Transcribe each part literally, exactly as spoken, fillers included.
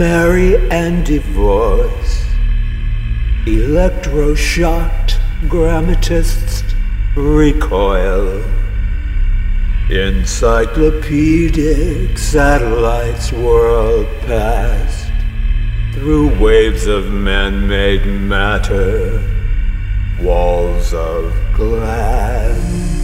marry and divorce. Electroshocked grammatists recoil. Encyclopedic satellites whirl past through waves of man-made matter, walls of glass.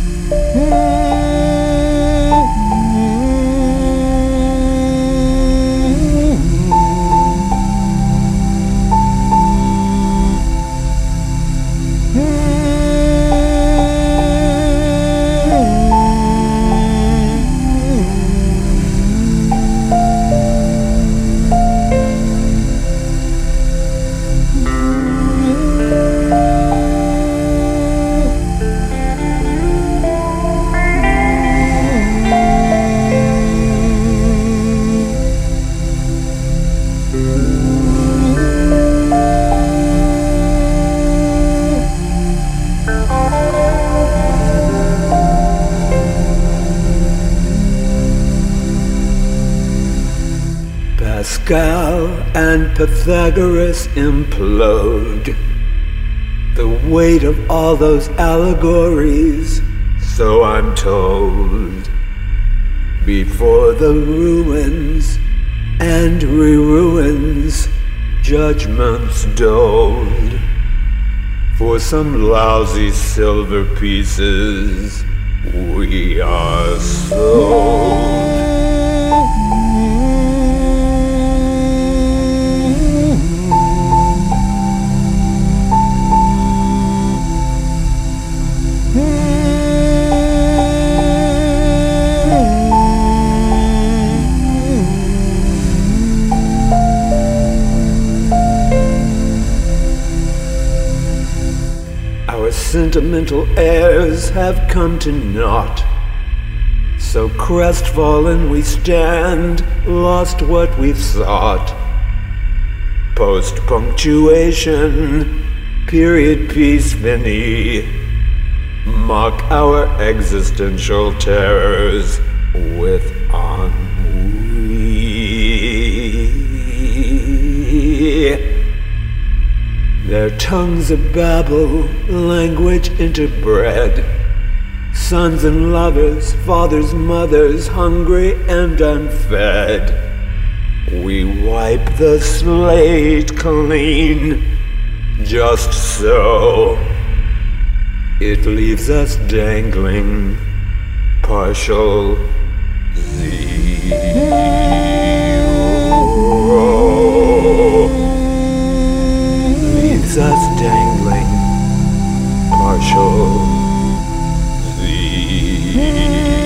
Pascal and Pythagoras implode. The weight of all those allegories, so I'm told, before the ruins and re-ruins, judgments doled. For some lousy silver pieces, we are sold. Our sentimental airs have come to naught. So crestfallen we stand, lost what we've sought. Post-punctuation, period piece finis, mock our existential terrors with ennui. Their tongues of babble, language interbred. Sons and lovers, fathers, mothers, hungry and unfed. We wipe the slate clean, just so. It leaves us dangling, partial zero. Leaves us dangling, partial zero.